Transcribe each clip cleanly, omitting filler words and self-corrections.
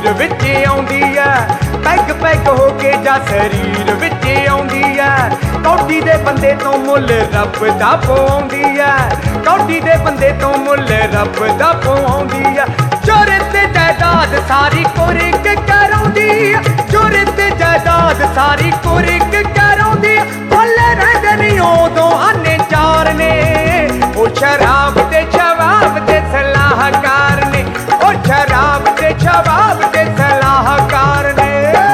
ਸਰੀਰ ਵਿੱਚ ਆਉਂਦੀ ਐ ਪੈਗ ਪੈਗ ਹੋ ਕੇ ਜਾਂ ਸਰੀਰ ਵਿੱਚ ਆਉਂਦੀ ਐ ਕੌਡੀ ਦੇ ਬੰਦੇ ਤੋਂ ਮੁੱਲ ਰੱਬ ਦਾ ਪਵਾਉਂਦੀ ਐ ਕੌਡੀ ਦੇ ਬੰਦੇ ਤੋਂ ਮੁੱਲ ਰੱਬ ਦਾ ਪਵਾਉਂਦੀ ਐ ਚੋਰੀ ਤੇ ਜਾਇਦਾਦ ਸਾਰੀ ਕੁਰਕ ਕਰਾਉਂਦੀ ਐ ਚੋਰੀ ਤੇ ਜਾਇਦਾਦ ਸਾਰੀ ਕੁਰਕ ਕਰਾਉਂਦੀ ਐ ਭੱਲੇ ਰਹਿੰਦੇ ਨਹੀਂ ਉਦੋਂ ਆਨੇ ਚਾਰ ਨੇ ਉਹ ਸ਼ਰਾਬ ਤੇ ਸ਼ਬਾਬ ਤੇ ਸਲਾਹਕਾਰ ਨੇ ਉਹ ਸ਼ਰਾਬ ਤੇ ਸ਼ਬਾਬ ਤੇ ਸਲਾਹਕਾਰ ਨੇ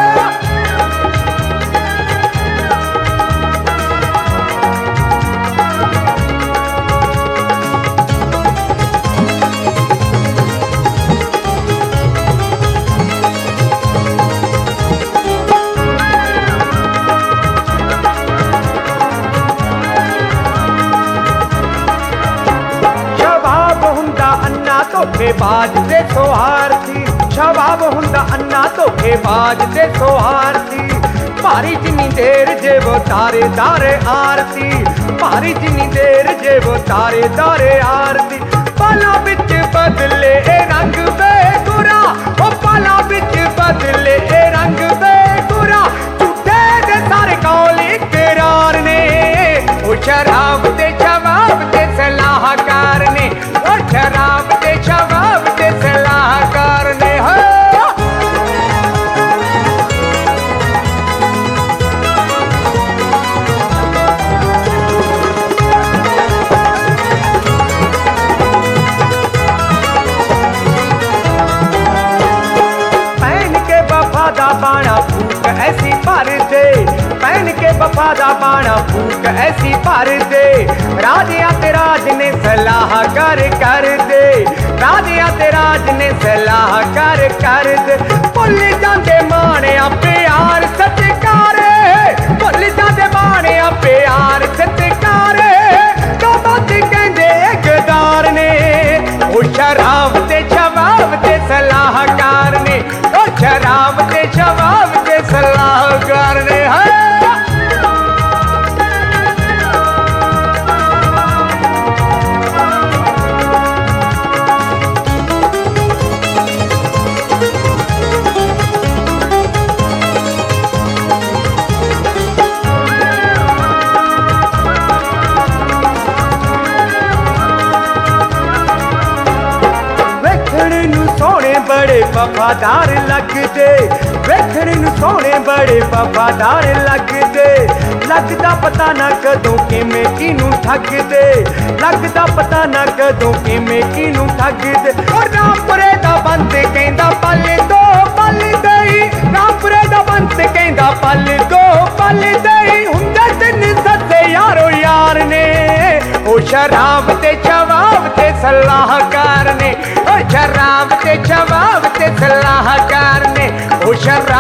ਧੋਖੇਬਾਜ਼ ਤੇ ਸੋਹਾਰਥੀ ਸ਼ਬਾਬ ਹੁੰਦਾ ਅੰਨਾ ਧੋਖੇਬਾਜ਼ ਤੇ ਸੋਹਾਰਥੀ ਭਾਰੀ ਜਿੰਨੀ ਦੇਰ ਜੇਵੋ ਤਾਰੇ ਤਾਰੇ ਆਰਤੀ ਭਾਰੀ ਜਿੰਨੀ ਦੇਰ ਜੇਵੋ ਤਾਰੇ ਤਾਰੇ ਆਰਤੀ ਪਾਲਾਂ ਵਿੱਚ ਬਦਲੇ ਇਹ ਰੰਗ ਬੇਗੁਰਾ ਉਹ ਪਾਲਾਂ ਵਿੱਚ ਬਦਲੇ ਇਹ ਰੰਗ ਬੇਗੁਰਾ ਝੂਠੇ ਦੇ ਸਾਰੇ ਕੌਲ ਇਕਰਾਰ ਨੇ ਉਹ ਸ਼ਰਾਬ ਤੇ ਸ਼ਬਾਬ ਤੇ ਸਲਾਹਕਾਰ ਨੇ ਉਹ ਸ਼ਰਾਬ ਤੇ ਸ਼ਬਾਬ ਤੇ ਸਲਾਹਕਾਰ ਨੇ बाणा फूक ऐसी भर दे पहन के वफा दा बाणा फूक ऐसी भर दे राजिया ते राज ने सलाह कर दे राजिया ते राज ने सलाह कर दे भुल जांदे माणिया प्यार सत्कार भुल जांदे माणिया प्यार सत्कार तो बात कहंदे गदार ने ओ शराब ते शबाब ते सलाहकार ने ओ शराब ते शबाब ते सलाहकार ने बड़े वफादार लगदे वेखण नूं सोहणे बड़े वफादार लगदे लगदा पता ना कदों किवें किनूं ठगदे लगदा पता ना कदों किवें किनूं ठगदे और रामपुरे दा बंद कहंदा पल दो पल दई रामपुरे दा बंद कहंदा पल दो पल दई हुंदे तिन सत्ते यारो यार ने ओ शराब ते शबाब ते सलाहकार ने ओ शराब ते शबाब ते सलाहकार ने ओ शराब